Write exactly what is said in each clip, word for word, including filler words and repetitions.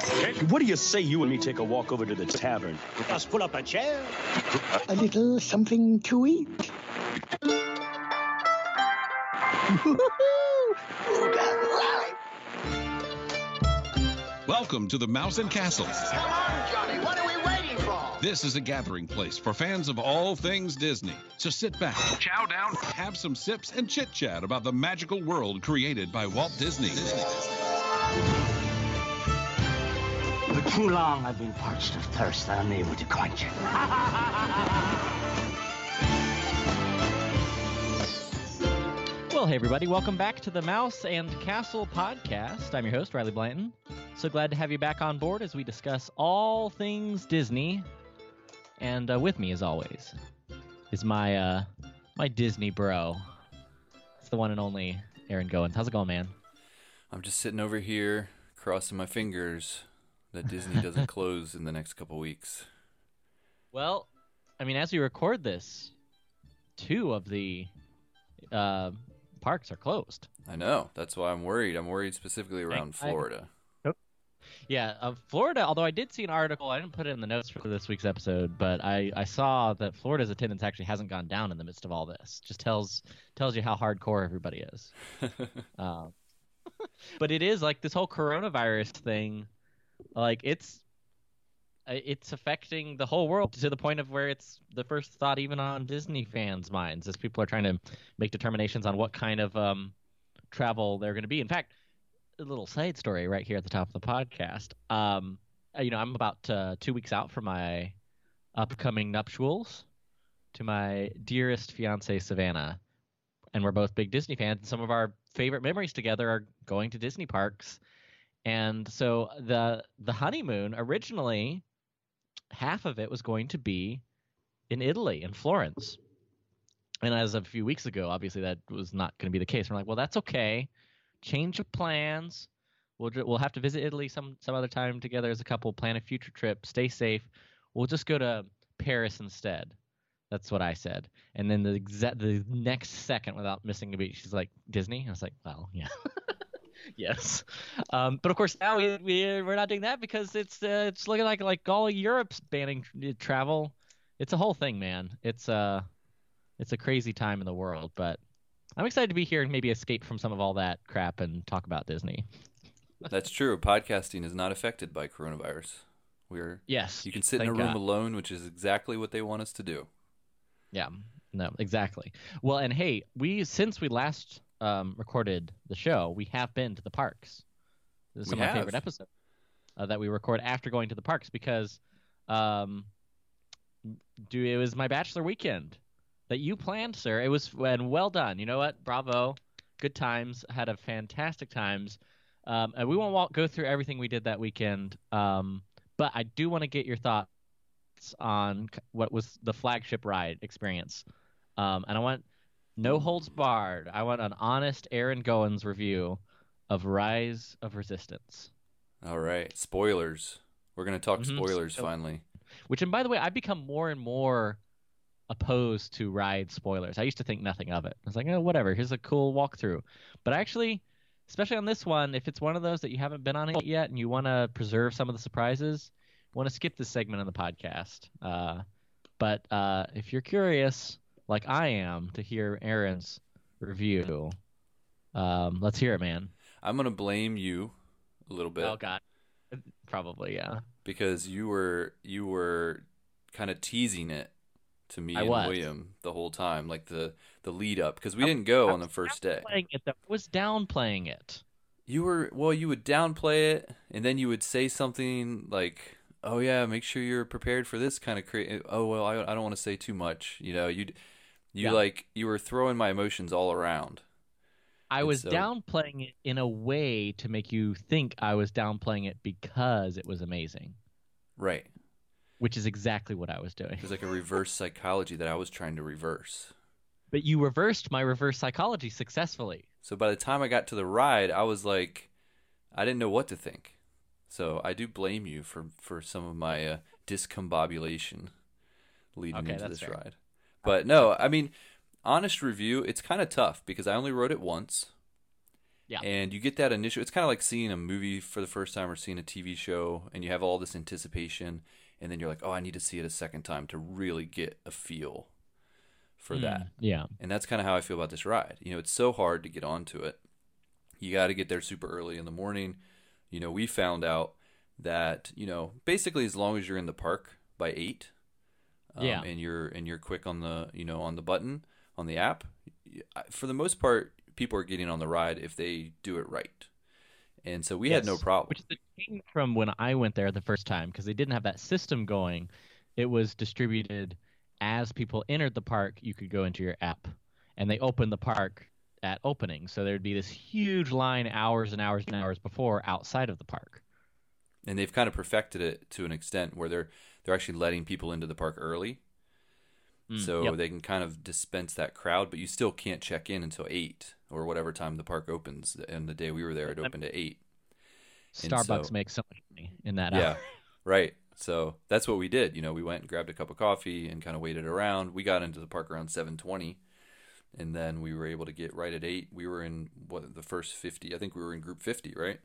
What do you say you and me take a walk over to the tavern? Just pull up a chair. A little something to eat. Welcome to the Mouse and Castle. Come on, Johnny, what are we waiting for? This is a gathering place for fans of all things Disney. So sit back, chow down, have some sips, and chit-chat about the magical world created by Walt Disney. For too long, I've been parched of thirst and unable to quench it. Well, hey, everybody. Welcome back to the Mouse and Castle podcast. I'm your host, Riley Blanton. So glad to have you back on board as we discuss all things Disney. And uh, with me, as always, is my uh, my Disney bro. It's the one and only Aaron Goins. How's it going, man? I'm just sitting over here, crossing my fingers that Disney doesn't close in the next couple weeks. Well, I mean, as we record this, two of the uh, parks are closed. I know. That's why I'm worried. I'm worried specifically around I, I, Florida. Yeah, uh, Florida, although I did see an article, I didn't put it in the notes for this week's episode, but I, I saw that Florida's attendance actually hasn't gone down in the midst of all this. Just tells tells you how hardcore everybody is. uh, but it is like this whole coronavirus thing, like it's it's affecting the whole world to the point of where it's the first thought even on Disney fans' minds as people are trying to make determinations on what kind of um, travel they're going to be. In fact, a little side story right here at the top of the podcast. Um, you know, I'm about uh, two weeks out from my upcoming nuptials to my dearest fiancée, Savannah. And we're both big Disney fans. And some of our favorite memories together are going to Disney parks. And so the the honeymoon, originally, half of it was going to be in Italy, in Florence. And as of a few weeks ago, obviously that was not going to be the case. We're like, well, that's okay. Change of plans. We'll we'll have to visit Italy some some other time together as a couple. Plan a future trip. Stay safe. We'll just go to Paris instead. That's what I said. And then the exact the next second, without missing a beat, she's like, Disney. I was like, well, yeah, yes. Um, but of course now we, we we're not doing that because it's uh, it's looking like like all of Europe's banning travel. It's a whole thing, man. It's uh it's a crazy time in the world, but I'm excited to be here and maybe escape from some of all that crap and talk about Disney. That's true. Podcasting is not affected by coronavirus. We're yes. You can sit in a room God. alone, which is exactly what they want us to do. Yeah. No, exactly. Well, and hey, we since we last um, recorded the show, we have been to the parks. This is some we of my have. favorite episodes uh, that we record after going to the parks because um, do it was my bachelor weekend. That you planned, sir. It was and well done. You know what? Bravo. Good times. Had a fantastic times. Um, and we won't walk, go through everything we did that weekend. Um, but I do want to get your thoughts on what was the flagship ride experience. Um, and I want no holds barred. I want an honest Aaron Goins review of Rise of Resistance. All right. Spoilers. We're going to talk Mm-hmm. spoilers so, finally. Which, and by the way, I've become more and more opposed to ride spoilers. I used to think nothing of it. I was like, oh, whatever. Here's a cool walkthrough. But actually, especially on this one, if it's one of those that you haven't been on it yet and you want to preserve some of the surprises, you want to skip this segment of the podcast. Uh, but uh, if you're curious, like I am, to hear Aaron's review, um, let's hear it, man. I'm going to blame you a little bit. Oh, God. Probably, yeah. Because you were you were kind of teasing it to me I and was. William the whole time, like the, the lead up, because we didn't go I on the first day. It, I was downplaying it. You were, well, you would downplay it, and then you would say something like, oh yeah, make sure you're prepared for this kind of cra- oh well, I, I don't want to say too much, you know, you you Yeah. like, you were throwing my emotions all around. I And was so- downplaying it in a way to make you think I was downplaying it because it was amazing, Right. which is exactly what I was doing. It was like a reverse psychology that I was trying to reverse. But you reversed my reverse psychology successfully. So by the time I got to the ride, I was like, I didn't know what to think. So I do blame you for, for some of my uh, discombobulation leading Okay, into that's this fair. ride. But no, I mean, honest review, it's kind of tough because I only rode it once. Yeah. And you get that initial, it's kind of like seeing a movie for the first time or seeing a T V show, and you have all this anticipation, and then you're like, oh, I need to see it a second time to really get a feel for Mm, that. yeah. And that's kind of how I feel about this ride. You know, it's so hard to get onto it. You got to get there super early in the morning. You know, we found out that, you know, basically as long as you're in the park by eight, um, Yeah. and you're and you're quick on the, you know, on the button on the app, for the most part, people are getting on the ride if they do it right. And so we had no Yes. problem. Which is the change from when I went there the first time, because they didn't have that system going. It was distributed as people entered the park. You could go into your app, and they opened the park at opening. So there'd be this huge line hours and hours and hours before outside of the park. And they've kind of perfected it to an extent where they're they're actually letting people into the park early. Mm, So yep. they can kind of dispense that crowd, but you still can't check in until eight or whatever time the park opens. And the day we were there, it opened at eight. And Starbucks so- makes so much money in that Yeah, hour. right. So that's what we did. You know, we went and grabbed a cup of coffee and kind of waited around. We got into the park around seven twenty, and then we were able to get right at eight. We were in what the first fifty. I think we were in group fifty, right?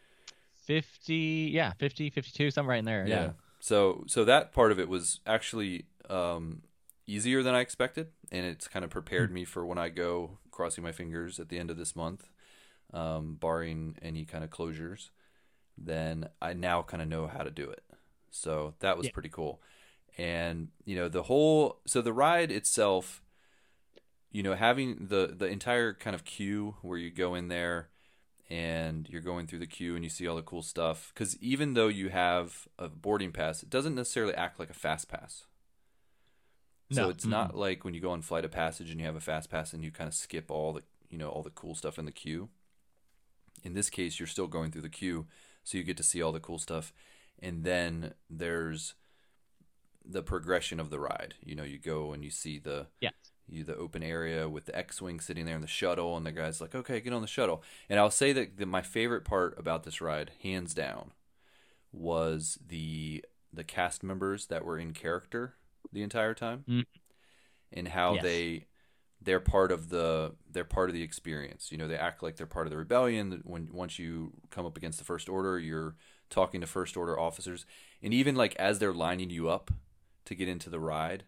fifty, yeah, fifty, fifty-two, somewhere right in there. Yeah. So so that part of it was actually um, easier than I expected, and it's kind of prepared me for when I go, crossing my fingers, at the end of this month, um, barring any kind of closures. Then I now kind of know how to do it. So that was Yeah. pretty cool. And you know the whole so the ride itself, you know, having the the entire kind of queue where you go in there and you're going through the queue and you see all the cool stuff, because even though you have a boarding pass, it doesn't necessarily act like a fast pass. So No. it's not like when you go on Flight of Passage and you have a fast pass and you kind of skip all the, you know, all the cool stuff in the queue. In this case, you're still going through the queue, so you get to see all the cool stuff. And then there's the progression of the ride. You know, you go and you see the Yes. you the open area with the X-wing sitting there in the shuttle, and the guy's like, "Okay, get on the shuttle." And I'll say that the, my favorite part about this ride, hands down, was the the cast members that were in character the entire time, Mm. and how Yes. they they're part of the they're part of the experience. You know, they act like they're part of the rebellion. When once you come up against the First Order, you're talking to First Order officers, and even like as they're lining you up to get into the ride,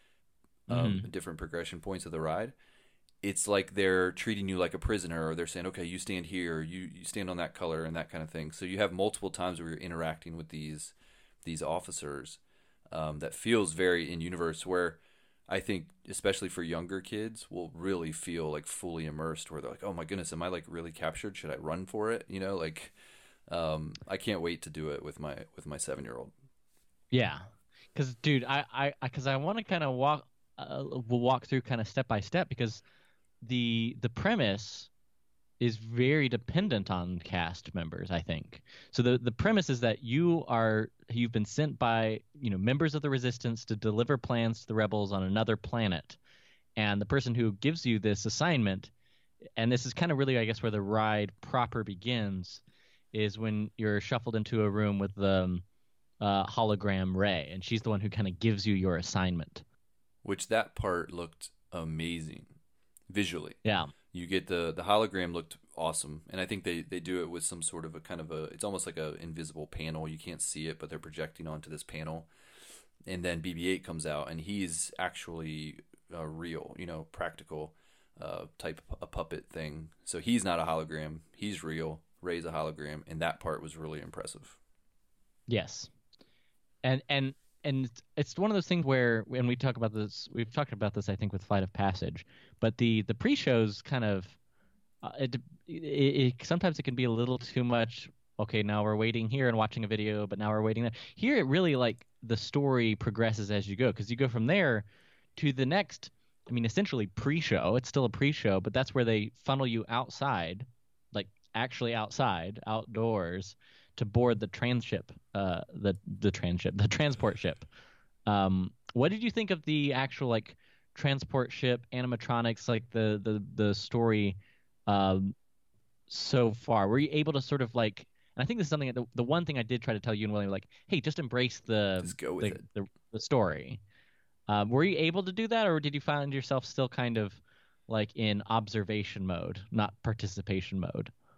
um, Mhm. different progression points of the ride, it's like they're treating you like a prisoner, or they're saying, okay, you stand here, you, you stand on that color, and that kind of thing. So you have multiple times where you're interacting with these these officers, um, that feels very in universe, where I think especially for younger kids will really feel like fully immersed, where they're like, oh my goodness, am I like really captured? Should I run for it? You know, like um, I can't wait to do it with my with my seven year old. Yeah, because dude, I I because I, want to kind of walk uh, we'll walk through kind of step by step, because the the premise is very dependent on cast members, I think. So the the premise is that you are you've been sent by, you know, members of the Resistance to deliver plans to the rebels on another planet, and the person who gives you this assignment, and this is kind of really, I guess, where the ride proper begins, is when you're shuffled into a room with the um, uh, hologram Rey, and she's the one who kind of gives you your assignment. Which that part looked amazing visually. Yeah. You get the the hologram looked awesome, and I think they they do it with some sort of a kind of a it's almost like a invisible panel. You can't see it, but they're projecting onto this panel. And then B B eight comes out, and he's actually uh, real, you know, practical uh, type a puppet thing. So he's not a hologram; he's real. Rey's a hologram, and that part was really impressive. Yes. And and and it's one of those things where when we talk about this, we've talked about this, I think, with Flight of Passage, but the the pre-shows kind of uh, it, it, it sometimes it can be a little too much. Okay, now we're waiting here and watching a video, but now we're waiting there. Here, it really, like, the story progresses as you go, because you go from there to the next. I mean, essentially pre-show. It's still a pre-show, but that's where they funnel you outside, like actually outside, outdoors, to board the tranship, uh, the the tranship, the transport ship. Um, what did you think of the actual, like, transport ship animatronics, like the the the story, um, so far? Were you able to sort of, like, and I think this is something that the, the one thing I did try to tell you and William, like, hey, just embrace the Just go with the, it. the, the story. Um, were you able to do that, or did you find yourself still kind of like in observation mode, not participation mode?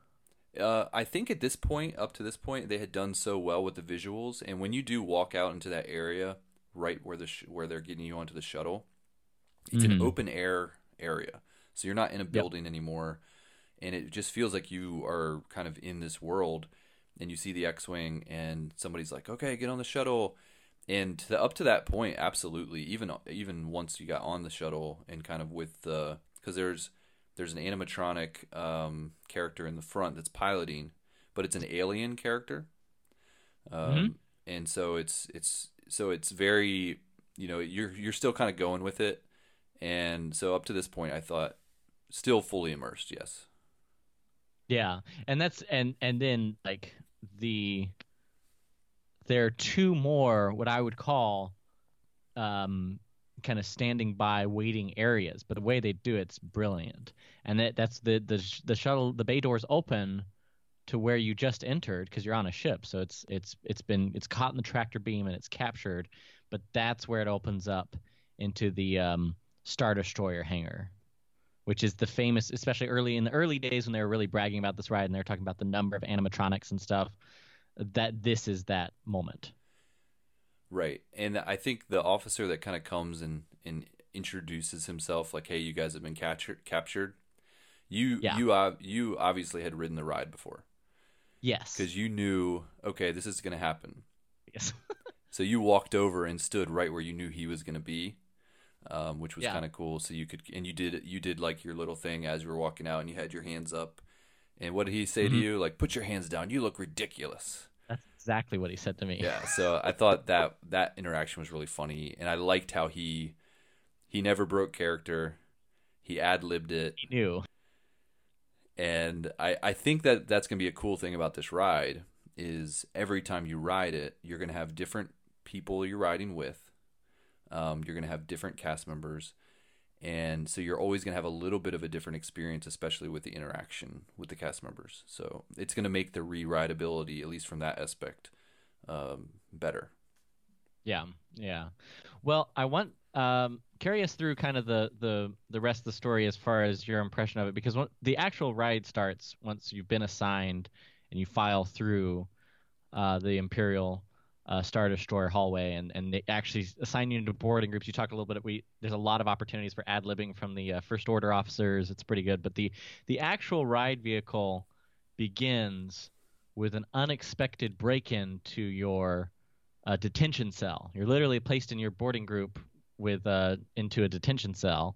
Uh, I think at this point, up to this point, they had done so well with the visuals, and when you do walk out into that area, right where the sh- where they're getting you onto the shuttle, it's Mhm. an open air area, so you're not in a building anymore, and it just feels like you are kind of in this world, and you see the X-wing, and somebody's like, "Okay, get on the shuttle," and to the, up to that point, absolutely, even even once you got on the shuttle and kind of with the because there's There's an animatronic um, character in the front that's piloting, but it's an alien character, um, Mhm. and so it's it's so it's very you know you're you're still kind of going with it, and so up to this point, I thought still fully immersed. Yes. Yeah, and that's and and then like the there are two more what I would call um kind of standing by waiting areas, but the way they do it's brilliant. And that that's the the sh- the shuttle the bay doors open to where you just entered because you're on a ship, so it's it's it's been it's caught in the tractor beam and it's captured, but that's where it opens up into the um Star Destroyer hangar, which is the famous, especially early in the early days when they were really bragging about this ride and they're talking about the number of animatronics and stuff, that this is that moment. Right, and I think the officer that kind of comes and, and introduces himself, like, "Hey, you guys have been captured." Captured. You Yeah. you uh, you obviously had ridden the ride before Yes. because you knew, okay, this is going to happen. Yes. So you walked over and stood right where you knew he was going to be, um, which was Yeah. kind of cool. So you could and you did you did like your little thing as you were walking out, and you had your hands up. And what did he say Mhm. to you? Like, "Put your hands down. You look ridiculous." That's exactly what he said to me. Yeah, so I thought that that interaction was really funny, and I liked how he he never broke character. He ad-libbed it, He knew. and I, I think that that's going to be a cool thing about this ride is every time you ride it, you're going to have different people you're riding with. Um, you're going to have different cast members, and so you're always going to have a little bit of a different experience, especially with the interaction with the cast members. So it's going to make the re-rideability, at least from that aspect, um, better. Yeah, yeah. Well, I want um, carry us through kind of the, the the rest of the story as far as your impression of it, because when, the actual ride starts once you've been assigned and you file through uh, the Imperial uh, Star Destroyer hallway, and, and they actually assign you into boarding groups. You talked a little bit. We there's a lot of opportunities for ad libbing from the uh, First Order officers. It's pretty good, but the the actual ride vehicle begins with an unexpected break-in to your a detention cell. You're literally placed in your boarding group with uh, into a detention cell,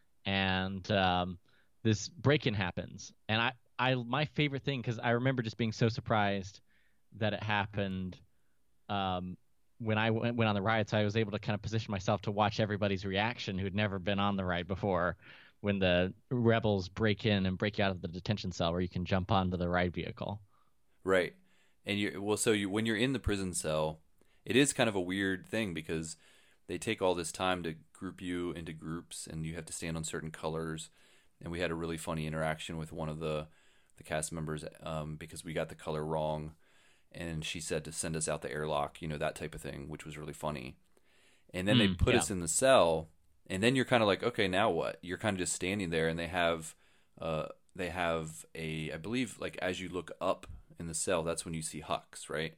and um, this break-in happens. And I, I my favorite thing, because I remember just being so surprised that it happened um, when I went, went on the ride. So I was able to kind of position myself to watch everybody's reaction who'd never been on the ride before when the rebels break in and break you out of the detention cell where you can jump onto the ride vehicle. Right, and you well, so you when you're in the prison cell, it is kind of a weird thing because they take all this time to group you into groups, and you have to stand on certain colors. And we had a really funny interaction with one of the the cast members um, because we got the color wrong, and she said to send us out the airlock, you know, that type of thing, which was really funny. And then Mm, they put yeah. us in the cell, and then you're kind of like, okay, now what? You're kind of just standing there, and they have uh, they have a, I believe, like as you look up in the cell, that's when you see Hux, right?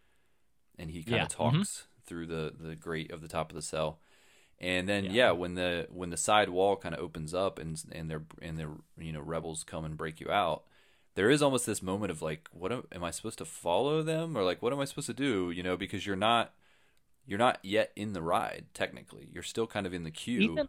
And he kind Yeah. of talks through the, the grate of the top of the cell, and then yeah, Yeah. when the when the side wall kind of opens up and and they're and the you know rebels come and break you out, there is almost this moment of like, what am, am I supposed to follow them, or like what am I supposed to do? You know, because you're not you're not yet in the ride technically. You're still kind of in the queue. Even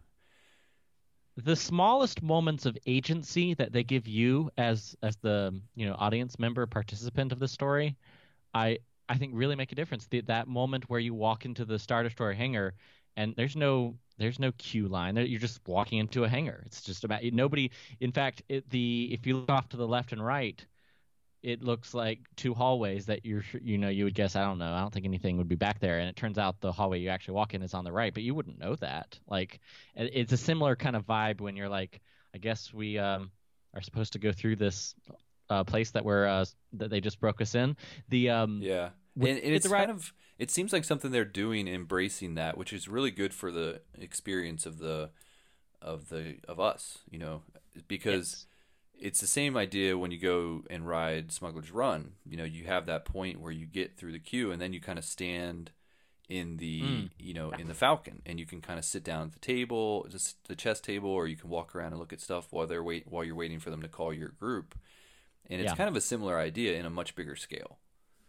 the smallest moments of agency that they give you as as the you know audience member participant of the story, I I think really make a difference. The, that moment where you walk into the Star Destroyer hangar and there's no there's no queue line. There- You're just walking into a hangar. It's just about nobody. In fact, it, the if you look off to the left and right, it looks like two hallways that you're you know you would guess I don't know I don't think anything would be back there, and it turns out the hallway you actually walk in is on the right, but you wouldn't know that. Like it- it's a similar kind of vibe when you're like, I guess we um, are supposed to go through this uh, place that we're uh, that they just broke us in. The um, Yeah, with- and, and with it's the ride- kind of it seems like something they're doing, embracing that, which is really good for the experience of the of the of us, you know, because it's the same idea when you go and ride Smuggler's Run. You know, you have that point where you get through the queue, and then you kind of stand in the mm. you know in the Falcon, and you can kind of sit down at the table, just the chess table, or you can walk around and look at stuff while they're wait while you're waiting for them to call your group. And it's yeah. kind of a similar idea in a much bigger scale.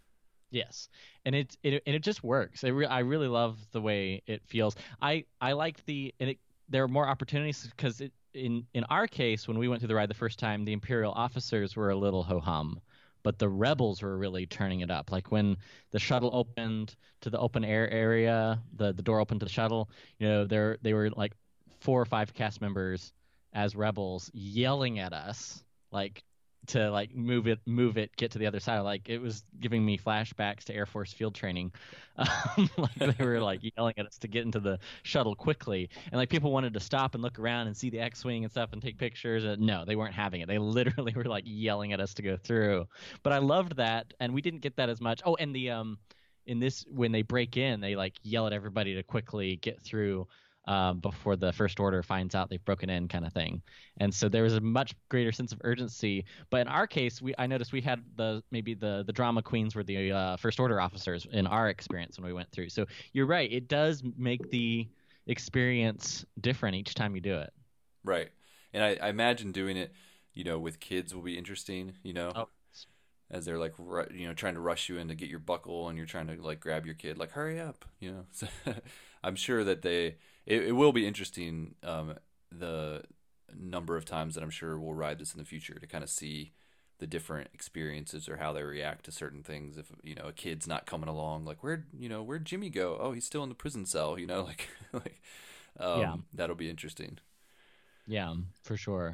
Yes, and it it and it just works. It re- I really love the way it feels. I I like the and it, there are more opportunities because it in in our case when we went through the ride the first time, the Imperial officers were a little ho hum. But the rebels were really turning it up. Like when the shuttle opened to the open air area, the, the door opened to the shuttle, you know, there they were like four or five cast members as rebels yelling at us, like to like move it, move it, get to the other side. Like it was giving me flashbacks to Air Force field training. Um, like they were like yelling at us to get into the shuttle quickly, and like people wanted to stop and look around and see the X-wing and stuff and take pictures. And no, they weren't having it. They literally were like yelling at us to go through. But I loved that, and we didn't get that as much. Oh, and the um, in this when they break in, they like yell at everybody to quickly get through. Um, before the First Order finds out they've broken in, kind of thing. And so there was a much greater sense of urgency. But in our case, we I noticed we had the maybe the the drama queens were the uh, First Order officers in our experience when we went through. So you're right, it does make the experience different each time you do it. Right, and I, I imagine doing it, you know, with kids will be interesting. You know. Oh. As they're like, you know, trying to rush you in to get your buckle, and you're trying to like grab your kid, like hurry up, you know. So I'm sure that they, it, it will be interesting. Um, the number of times that I'm sure we'll ride this in the future to kind of see the different experiences or how they react to certain things. If you know a kid's not coming along, like where, you know, where'd Jimmy go? Oh, he's still in the prison cell. You know, like, like, um, yeah, that'll be interesting. Yeah, for sure.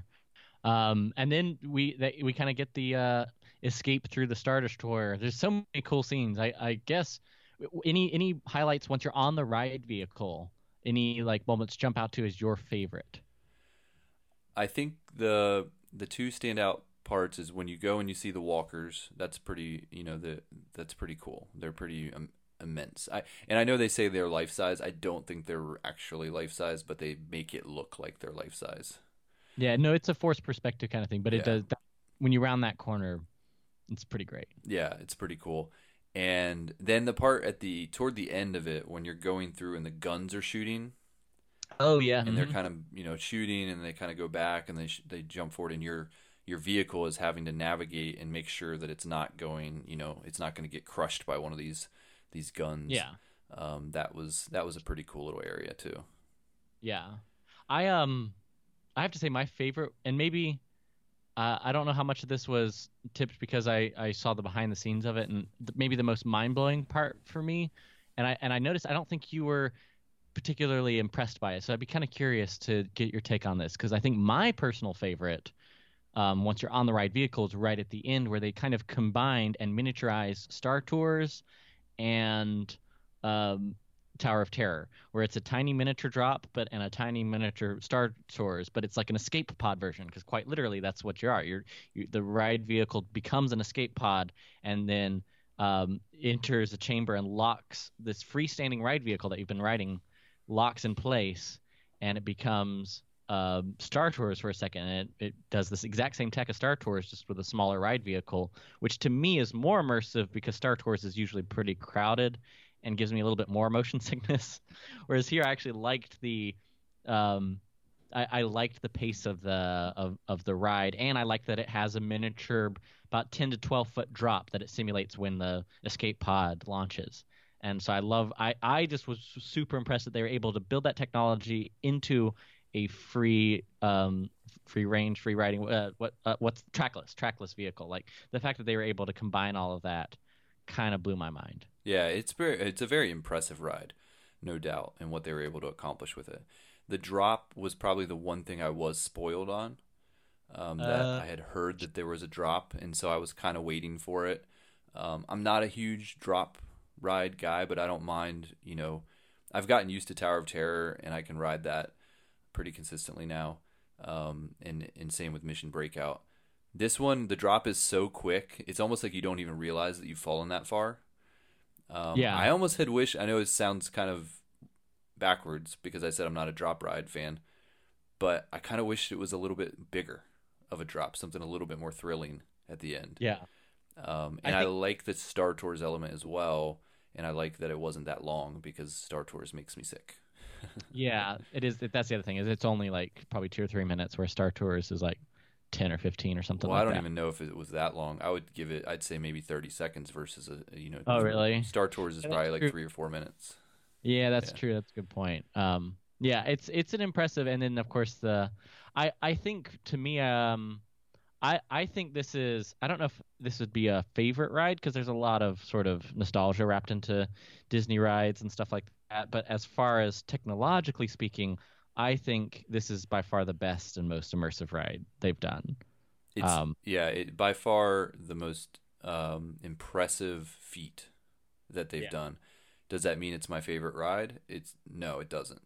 Um, and then we they, we kind of get the uh, escape through the Star Destroyer. There's so many cool scenes. I, I guess any any highlights once you're on the ride vehicle. Any like moments jump out to as your favorite? I think the the two standout parts is when you go and you see the walkers. That's pretty, you know, the that's pretty cool. They're pretty um, immense. I and I know they say they're life size. I don't think they're actually life size, but they make it look like they're life size. Yeah, no, it's a forced perspective kind of thing, but it yeah. does that, when you round that corner, it's pretty great. Yeah, it's pretty cool. And then the part at the toward the end of it when you're going through and the guns are shooting. Oh yeah, and mm-hmm. they're kind of, you know, shooting and they kind of go back and they sh- they jump forward and your your vehicle is having to navigate and make sure that it's not going, you know, it's not going to get crushed by one of these these guns. Yeah. Um, that was that was a pretty cool little area too. Yeah. I um I have to say my favorite, and maybe uh, I don't know how much of this was tipped because I, I saw the behind the scenes of it, and th- maybe the most mind blowing part for me, and I and I noticed I don't think you were particularly impressed by it, so I'd be kind of curious to get your take on this because I think my personal favorite, um, once you're on the ride vehicle, is right at the end where they kind of combined and miniaturized Star Tours and um, Tower of Terror, where it's a tiny miniature drop, but and a tiny miniature Star Tours, but it's like an escape pod version because quite literally that's what you are. You're you, the ride vehicle becomes an escape pod and then um, enters a chamber and locks this freestanding ride vehicle that you've been riding, locks in place, and it becomes um, Star Tours for a second. And it, it does this exact same tech as Star Tours, just with a smaller ride vehicle, which to me is more immersive because Star Tours is usually pretty crowded and gives me a little bit more motion sickness. Whereas here I actually liked the um, I, I liked the pace of the of, of the ride, and I like that it has a miniature about ten to twelve foot drop that it simulates when the escape pod launches. And so I love I, I just was super impressed that they were able to build that technology into a free um, free range, free riding uh, what uh, what's trackless trackless vehicle. Like the fact that they were able to combine all of that kind of blew my mind. Yeah, it's very, it's a very impressive ride, no doubt, and what they were able to accomplish with it. The drop was probably the one thing I was spoiled on. Um, that uh, I had heard that there was a drop, and so I was kind of waiting for it. Um, I'm not a huge drop ride guy, but I don't mind. You know, I've gotten used to Tower of Terror, and I can ride that pretty consistently now. Um, and and same with Mission Breakout. This one, the drop is so quick; it's almost like you don't even realize that you've fallen that far. Um, yeah, I almost had wished. I know it sounds kind of backwards because I said I'm not a drop ride fan, but I kind of wished it was a little bit bigger of a drop, something a little bit more thrilling at the end. Yeah. Um, and I, I think... I like the Star Tours element as well, and I like that it wasn't that long because Star Tours makes me sick. Yeah, it is. That's the other thing is it's only like probably two or three minutes, where Star Tours is like ten or fifteen or something well, like I don't that. even know if it was that long. I would give it, I'd say maybe thirty seconds versus a, you know. Oh, really? Star Tours is Yeah, probably like true. three or four minutes. Yeah, that's Yeah. true. That's a good point. Um, yeah, it's it's an impressive, and then of course the, I I think to me, um, I I think this is, I don't know if this would be a favorite ride because there's a lot of sort of nostalgia wrapped into Disney rides and stuff like that. But as far as technologically speaking, I think this is by far the best and most immersive ride they've done. It's Um, yeah, it, by far the most um, impressive feat that they've Yeah. done. Does that mean it's my favorite ride? It's no, it doesn't.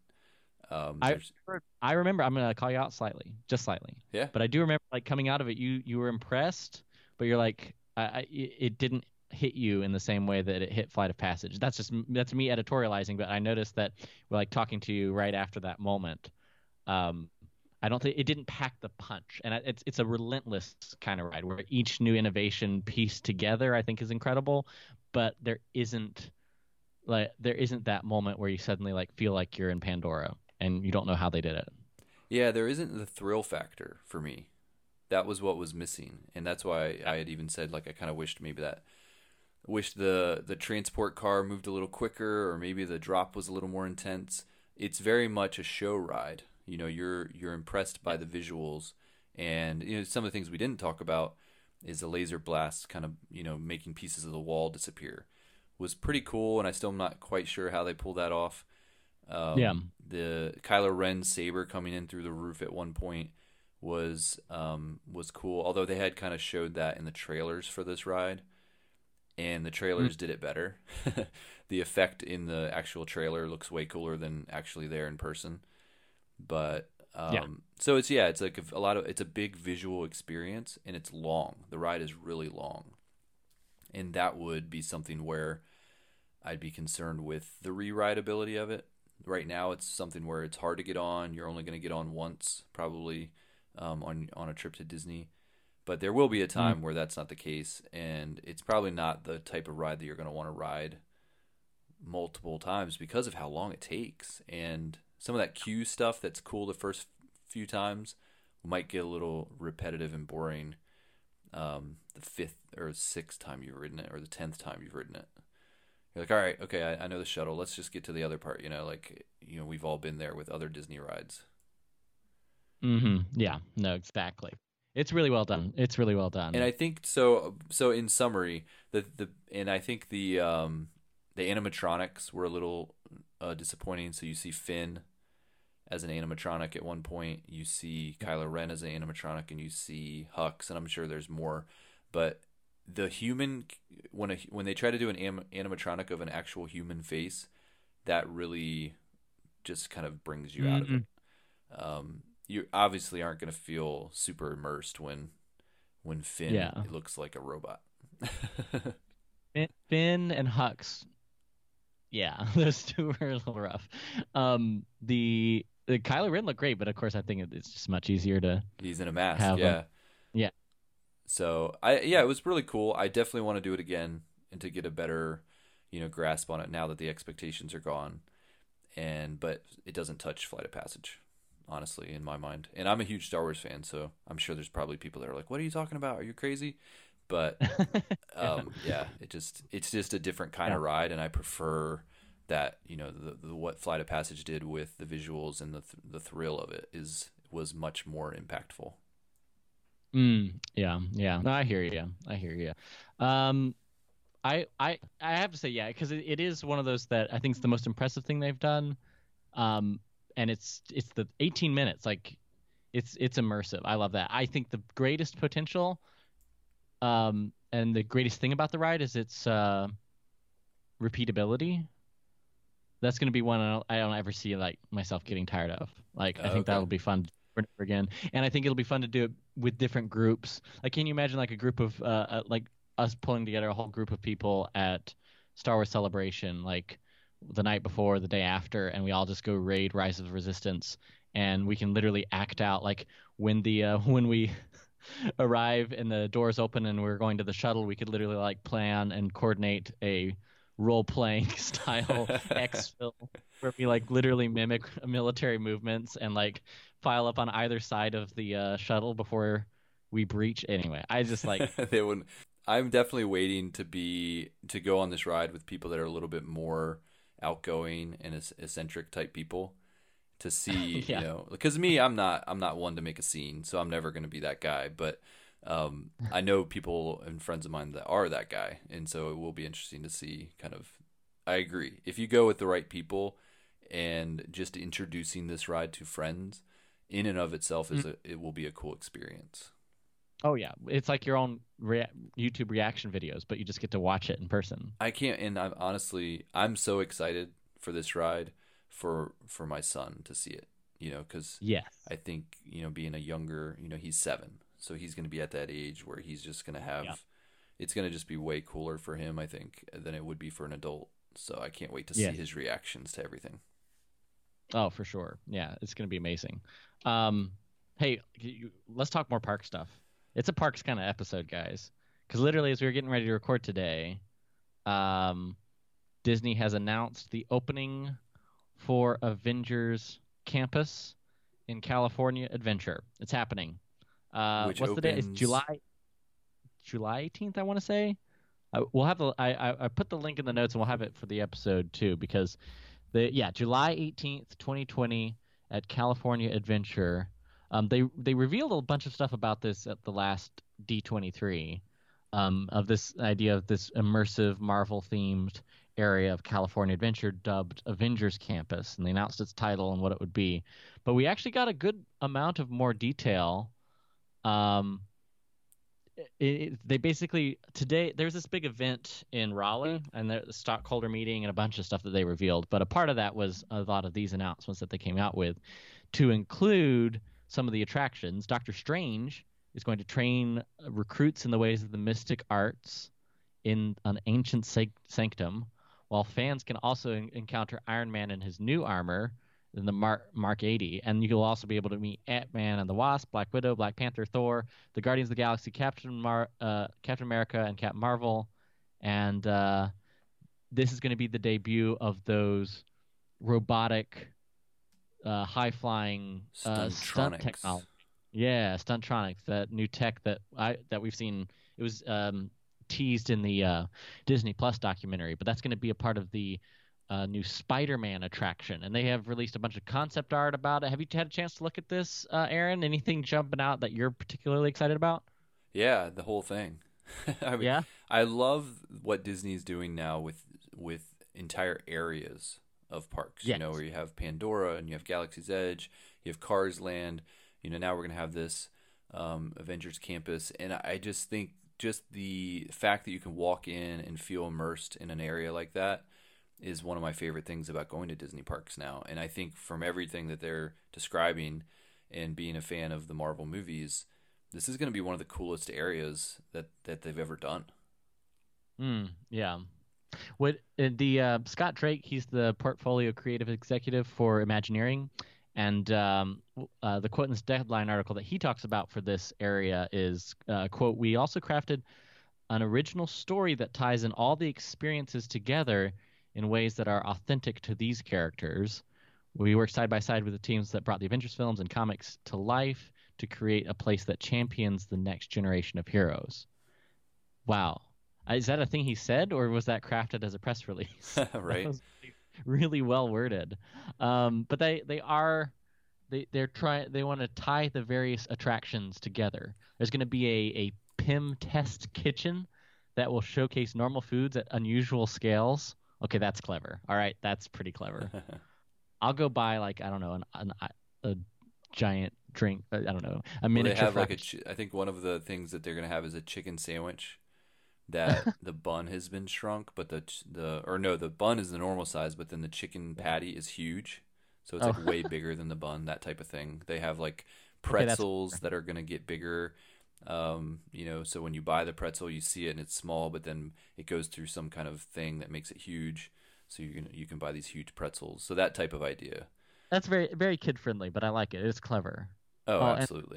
Um, I there's- I remember, I'm gonna call you out slightly, just slightly. Yeah. But I do remember like coming out of it, you you were impressed, but you're like, I, I it it didn't hit you in the same way that it hit Flight of Passage. That's just that's me editorializing, but I noticed that we're like talking to you right after that moment. Um, I don't think it didn't pack the punch, and I- it's it's a relentless kind of ride where each new innovation pieced together, I think, is incredible, but there isn't like there isn't that moment where you suddenly like feel like you're in Pandora and you don't know how they did it. Yeah, there isn't the thrill factor for me. That was what was missing, and that's why I had even said like I kind of wished maybe that wished the the transport car moved a little quicker, or maybe the drop was a little more intense. It's very much a show ride. You know, you're you're impressed by the visuals, and you know some of the things we didn't talk about is the laser blast kind of you know making pieces of the wall disappear was pretty cool, and I still am not quite sure how they pulled that off. Um, Yeah. The Kylo Ren saber coming in through the roof at one point was um, was cool. Although they had kind of showed that in the trailers for this ride, and the trailers did it better. The effect in the actual trailer looks way cooler than actually there in person. But um, Yeah. so it's yeah, it's like a, a lot of it's a big visual experience, and it's long. The ride is really long, and that would be something where I'd be concerned with the re-rideability of it. Right now, it's something where it's hard to get on. You're only going to get on once, probably, um, on on a trip to Disney. But there will be a time Mm. where that's not the case, and it's probably not the type of ride that you're going to want to ride multiple times because of how long it takes. And some of that queue stuff that's cool the first few times might get a little repetitive and boring um, the fifth or sixth time you've ridden it, or the tenth time you've ridden it. You're like, all right, okay, I, I know the shuttle. Let's just get to the other part. You know, like, you know, we've all been there with other Disney rides. Mm-hmm. Yeah. No, exactly. It's really well done. It's really well done. And I think so. So in summary, the the and I think the um the animatronics were a little uh, disappointing. So you see Finn as an animatronic at one point. You see Kylo Ren as an animatronic, and you see Hux, and I'm sure there's more, but the human when a, when they try to do an anim, animatronic of an actual human face, that really just kind of brings you out of it. Um, you obviously aren't going to feel super immersed when when Finn Yeah. looks like a robot. Finn, Finn and Hux. Yeah, those two were a little rough. Um, the the Kylo Ren looked great, but of course I think it- it's just much easier to He's in a mask, have yeah. him. Yeah. So I yeah, it was really cool. I definitely want to do it again and to get a better, you know, grasp on it now that the expectations are gone. And but it doesn't touch Flight of Passage, honestly, in my mind. And I'm a huge Star Wars fan, so I'm sure there's probably people that are like, "What are you talking about? Are you crazy?" But um, yeah, it just it's just a different kind of Yeah. ride, and I prefer that. You know, the, the what Flight of Passage did with the visuals and the th- the thrill of it is was much more impactful. Mm, yeah, yeah. No, I hear you. I hear you. Um, I, I, I have to say, yeah, because it, it is one of those that I think is the most impressive thing they've done. Um, and it's it's the eighteen minutes. Like, it's it's immersive. I love that. I think the greatest potential, um, and the greatest thing about the ride is its uh, repeatability. That's going to be one I don't, I don't ever see like myself getting tired of. Like, I Oh, think okay. that'll be fun to do over and over again, and I think it'll be fun to do it with different groups. Like, can you imagine like a group of uh, uh like us pulling together a whole group of people at Star Wars Celebration, like the night before, the day after, and we all just go raid Rise of the Resistance, and we can literally act out like when the uh, when we arrive and the doors open and we're going to the shuttle, we could literally like plan and coordinate a role-playing style exfil where we like literally mimic military movements and like file up on either side of the uh, shuttle before we breach. Anyway, I just like they wouldn't. I'm definitely waiting to be to go on this ride with people that are a little bit more outgoing and eccentric type people to see, yeah. you know, because me, I'm not, I'm not one to make a scene, so I'm never going to be that guy. But um, I know people and friends of mine that are that guy, and so it will be interesting to see. Kind of, I agree. If you go with the right people, and just introducing this ride to friends, in and of itself is mm. a, it will be a cool experience. Oh yeah, it's like your own rea- YouTube reaction videos, but you just get to watch it in person. I can't, and I'm honestly, I'm so excited for this ride for for my son to see it. You know, because yes. I think, you know, being a younger, you know, he's seven, so he's going to be at that age where he's just going to have, yeah. it's going to just be way cooler for him, I think, than it would be for an adult. So I can't wait to see yeah. his reactions to everything. Oh, for sure. Yeah, it's going to be amazing. Um, hey, you, let's talk more park stuff. It's a parks kind of episode, guys, because literally as we were getting ready to record today, um, Disney has announced the opening for Avengers Campus in California Adventure. It's happening. Uh, Which what's opens... the day? It's July July eighteenth, I want to say. I, we'll have the I, I I put the link in the notes and we'll have it for the episode too, because the yeah July eighteenth, twenty twenty at California Adventure. Um, they they revealed a bunch of stuff about this at the last D twenty-three, um, of this idea of this immersive Marvel themed area of California Adventure dubbed Avengers Campus, and they announced its title and what it would be. But we actually got a good amount of more detail. Um, it, it, they basically today there's this big event in Raleigh and the stockholder meeting and a bunch of stuff that they revealed. But a part of that was a lot of these announcements that they came out with, to include some of the attractions. Doctor Strange is going to train recruits in the ways of the mystic arts in an ancient sanctum, while fans can also en- encounter Iron Man in his new armor in the Mar- Mark eighty. And you'll also be able to meet Ant-Man and the Wasp, Black Widow, Black Panther, Thor, the Guardians of the Galaxy, Captain Mar- uh, Captain America, and Captain Marvel. And uh, this is going to be the debut of those robotic, uh, high-flying uh, stunt technology. Yeah, Stuntronics, that new tech that I that we've seen. It was um, teased in the uh, Disney Plus documentary, but that's going to be a part of the uh, new Spider-Man attraction, and they have released a bunch of concept art about it. Have you had a chance to look at this, uh, Aaron? Anything jumping out that you're particularly excited about? Yeah, the whole thing. I mean, yeah, I love what Disney's doing now with with entire areas of parks. Yes. You know, where you have Pandora and you have Galaxy's Edge, you have Cars Land. You know, now we're going to have this um, Avengers Campus. And I just think just the fact that you can walk in and feel immersed in an area like that is one of my favorite things about going to Disney parks now. And I think from everything that they're describing and being a fan of the Marvel movies, this is going to be one of the coolest areas that, that they've ever done. Mm, yeah. What uh, the uh, Scott Drake, he's the portfolio creative executive for Imagineering. And um, uh, the quote in this Deadline article that he talks about for this area is, uh, quote, "We also crafted an original story that ties in all the experiences together in ways that are authentic to these characters. We worked side by side with the teams that brought the Avengers films and comics to life to create a place that champions the next generation of heroes." Wow. Is that a thing he said, or was that crafted as a press release? Right. Really well worded. Um, but they, they are they they're trying they want to tie the various attractions together. There's going to be a, a P I M test kitchen that will showcase normal foods at unusual scales. Okay, that's clever. All right, that's pretty clever. I'll go buy like I don't know an, an a giant drink. I don't know a miniature. Well, they have like a ch- I think one of the things that they're going to have is a chicken sandwich that the bun has been shrunk, but the the or no, the bun is the normal size, but then the chicken patty is huge, so it's oh. like way bigger than the bun. That type of thing. They have like pretzels okay, that are gonna get bigger. Um, you know, so when you buy the pretzel, you see it and it's small, but then it goes through some kind of thing that makes it huge. So you can you can buy these huge pretzels. So that type of idea. That's very very kid friendly, but I like it. It's clever. Oh, oh absolutely.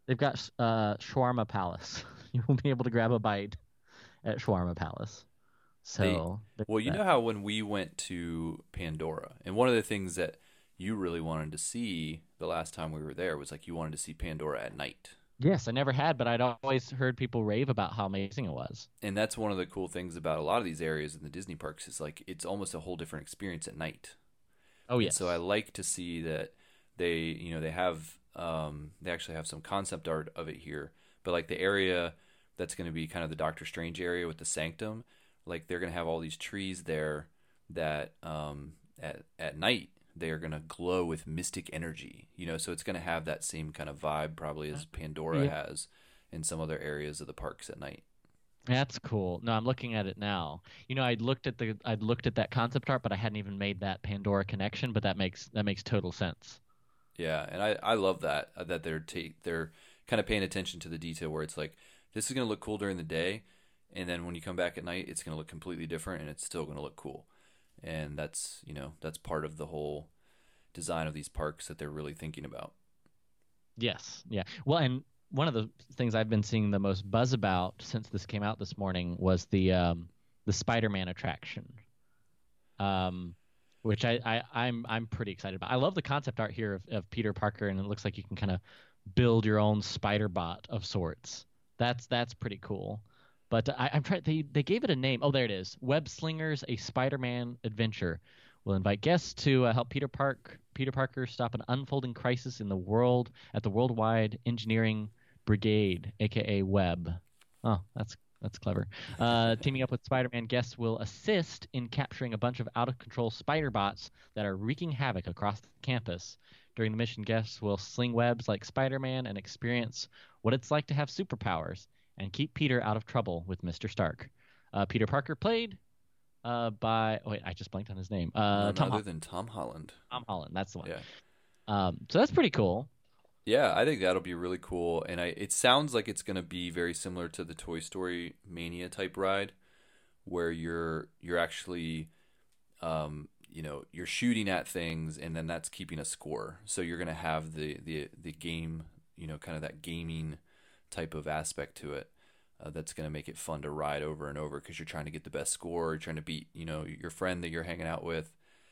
They've got uh, Shawarma Palace. You will be able to grab a bite at Shawarma Palace. They So there's well, you that. know how when we went to Pandora, and one of the things that you really wanted to see the last time we were there was like you wanted to see Pandora at night. Yes, I never had, but I'd always heard people rave about how amazing it was. And that's one of the cool things about a lot of these areas in the Disney parks is like it's almost a whole different experience at night. Oh And yes. so I like to see that they, you know, they have um they actually have some concept art of it here, but like the area that's going to be kind of the Doctor Strange area with the sanctum, like they're going to have all these trees there that um at at night they are going to glow with mystic energy, you know, so it's going to have that same kind of vibe probably as Pandora Yeah. has in some other areas of the parks at night. That's cool. No, I'm looking at it now. You know, I'd looked at the I'd looked at that concept art, but I hadn't even made that Pandora connection, but that makes that makes total sense. Yeah, and I, I love that uh, that they're ta- they're kind of paying attention to the detail where it's like this is going to look cool during the day, and then when you come back at night, it's going to look completely different, and it's still going to look cool. And that's you know that's part of the whole design of these parks that they're really thinking about. Yes. Yeah. Well, and one of the things I've been seeing the most buzz about since this came out this morning was the um the Spider-Man attraction. Um which I, I I'm I'm pretty excited about. I love the concept art here of, of Peter Parker, and it looks like you can kind of build your own spider bot of sorts. That's that's pretty cool. But I, I'm trying. They they gave it a name. Oh, there it is. Web Slingers: A Spider-Man Adventure will invite guests to uh, help Peter Park Peter Parker stop an unfolding crisis in the world at the Worldwide Engineering Brigade, aka Web. Oh, that's that's clever. Uh, teaming up with Spider-Man, guests will assist in capturing a bunch of out-of-control spider bots that are wreaking havoc across the campus. During the mission, guests will sling webs like Spider-Man and experience what it's like to have superpowers and keep Peter out of trouble with Mister Stark. Uh, Peter Parker played uh, by oh, wait, I just blanked on his name. Uh, None Tom other Holland. than Tom Holland. Tom Holland, that's the one. Yeah, Um, so that's pretty cool. yeah, I think that'll be really cool, and I it sounds like it's going to be very similar to the Toy Story Mania type ride, where you're you're actually um, you know, you're shooting at things and then that's keeping a score. So you're going to have the, the, the game, you know, kind of that gaming type of aspect to it. Uh, that's going to make it fun to ride over and over because you're trying to get the best score, you're trying to beat, you know, your friend that you're hanging out with.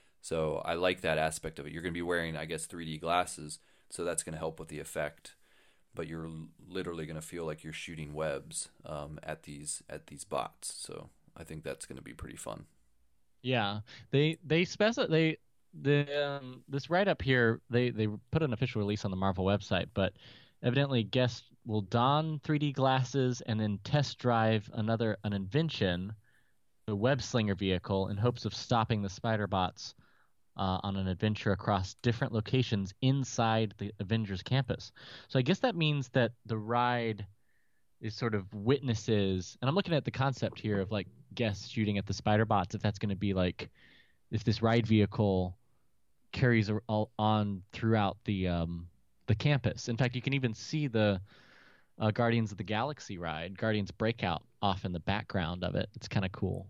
So I like that aspect of it. You're going to be wearing, I guess, three D glasses, so that's going to help with the effect. But you're literally going to feel like you're shooting webs um, at these at these bots. So I think that's going to be pretty fun. Yeah, they they specify they the um, this write up here they they put an official release on the Marvel website, but evidently guests will don three D glasses and then test drive another an invention, the web slinger vehicle, in hopes of stopping the spider bots uh, on an adventure across different locations inside the Avengers campus. So I guess that means that the ride is sort of witnesses, and I'm looking at the concept here of like guests shooting at the spider bots. If that's going to be like, if this ride vehicle carries a- all on throughout the um, the campus. In fact, you can even see the uh, Guardians of the Galaxy ride, Guardians Breakout, off in the background of it. It's kind of cool.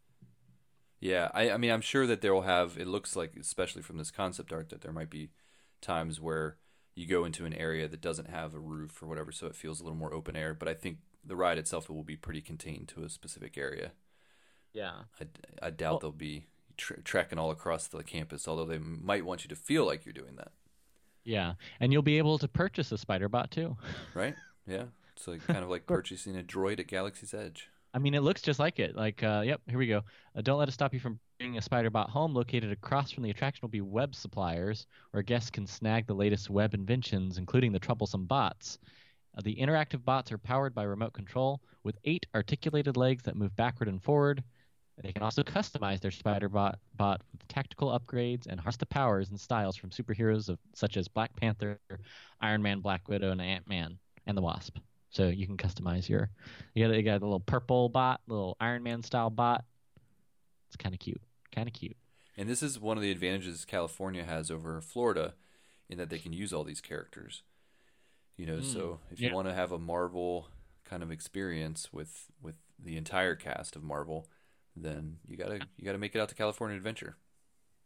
Yeah, I, I mean, I'm sure that they'll have, it looks like, especially from this concept art, that there might be times where you go into an area that doesn't have a roof or whatever, so it feels a little more open air. But I think the ride itself will be pretty contained to a specific area. Yeah. I, I doubt Well- they'll be tre- trekking all across the campus, although they might want you to feel like you're doing that, Yeah, and you'll be able to purchase a spider bot too. right? Yeah, it's like kind of like purchasing a droid at Galaxy's Edge. I mean, it looks just like it. Like, uh, yep, here we go. Uh, don't let us stop you from bringing a spider bot home. Located across from the attraction will be web suppliers, where guests can snag the latest web inventions, including the troublesome bots. Uh, the interactive bots are powered by remote control with eight articulated legs that move backward and forward. They can also customize their spider bot, bot with tactical upgrades and harness the powers and styles from superheroes of, such as Black Panther, Iron Man, Black Widow, and Ant-Man, and the Wasp. So you can customize your, you got, you got a little purple bot, little Iron Man style bot. It's kind of cute, kind of cute. And this is one of the advantages California has over Florida, in that they can use all these characters. You know, so if you yeah. want to have a Marvel kind of experience with with the entire cast of Marvel, then you gotta you gotta make it out to California Adventure.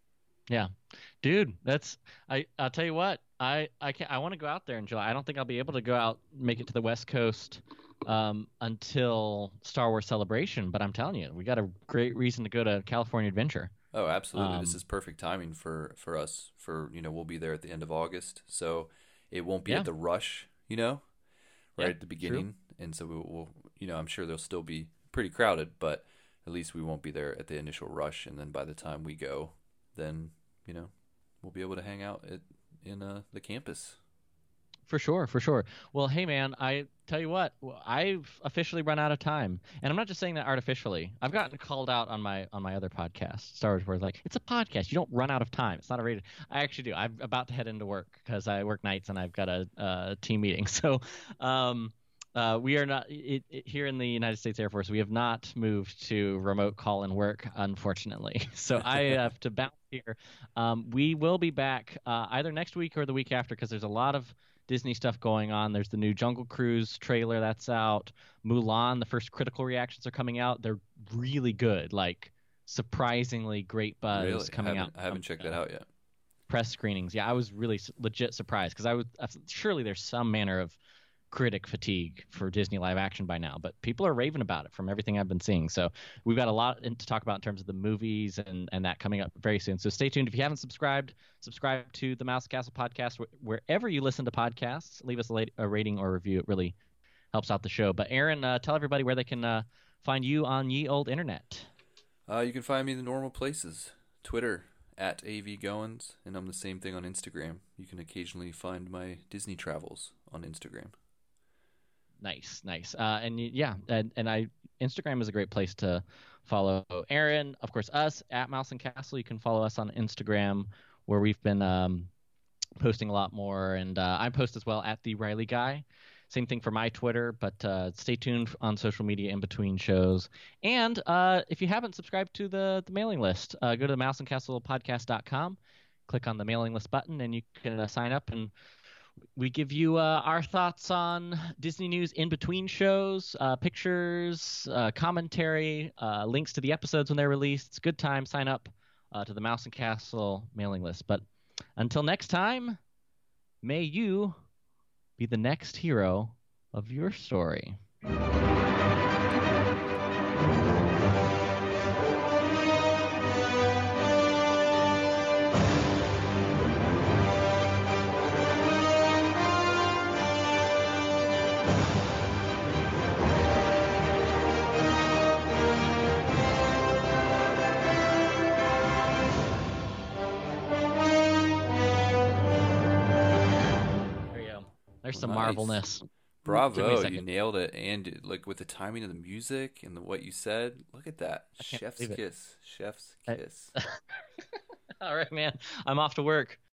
Yeah, dude, that's I. I'll tell you what. I I can I want to go out there in July. I don't think I'll be able to go out make it to the West Coast um, until Star Wars Celebration. But I'm telling you, we got a great reason to go to California Adventure. Oh, absolutely. Um, This is perfect timing for for us. For you know, we'll be there at the end of August, so it won't be Yeah. at the rush. You know, right Yeah, at the beginning, and so we'll, we'll you know, I'm sure they'll still be pretty crowded, but at least we won't be there at the initial rush. And then by the time we go, then you know, we'll be able to hang out at in uh, the campus. For sure, for sure. Well, hey man, I tell you what, w- I've officially run out of time, and I'm not just saying that artificially. I've gotten called out on my on my other podcast, Star Wars, where it's like it's a podcast. You don't run out of time. It's not a rated. I actually do. I'm about to head into work because I work nights and I've got a, a team meeting. So, um, uh, we are not it, it, here in the United States Air Force. We have not moved to remote call and work, unfortunately. So I have to bounce here. Um, we will be back uh, either next week or the week after because there's a lot of Disney stuff going on. There's the new Jungle Cruise trailer that's out. Mulan, the first critical reactions are coming out. They're really good, like surprisingly great buzz Really, coming I out. haven't, I haven't checked that out yet. Press screenings. Yeah, I was really s- legit surprised because I was I- surely there's some manner of critic fatigue for Disney live action by now, but people are raving about it from everything I've been seeing. So we've got a lot in- to talk about in terms of the movies and, and that coming up very soon. So stay tuned. If you haven't subscribed, subscribe to the Mouse Castle podcast wh- wherever you listen to podcasts. Leave us a, late, a rating or review. It really helps out the show. But Aaron, uh, tell everybody where they can uh, find you on ye old internet. Uh, you can find me in the normal places. Twitter at avgoins, and I'm the same thing on Instagram. You can occasionally find my Disney travels on Instagram. Nice, nice. Uh, and y- yeah, and, and I Instagram is a great place to follow Aaron. Of course, us at Mouse and Castle. You can follow us on Instagram, where we've been um, posting a lot more, and uh, I post as well at the Riley Guy. Same thing for my Twitter, but uh, stay tuned on social media in between shows. And uh, if you haven't subscribed to the, the mailing list, uh, go to the mouse and castle podcast dot com, click on the mailing list button, and you can uh, sign up. And we give you uh, our thoughts on Disney news in between shows, uh, pictures, uh, commentary, uh, links to the episodes when they're released. It's a good time. Sign up uh, to the Mouse and Castle mailing list. But until next time, may you be the next hero of your story. There you go. There's some Nice. Marvelness. Give me a Bravo, second. you nailed it. And like with the timing of the music and the, what you said, look at that. can't Chef's believe it. kiss. Chef's I- kiss. All right, man. I'm off to work.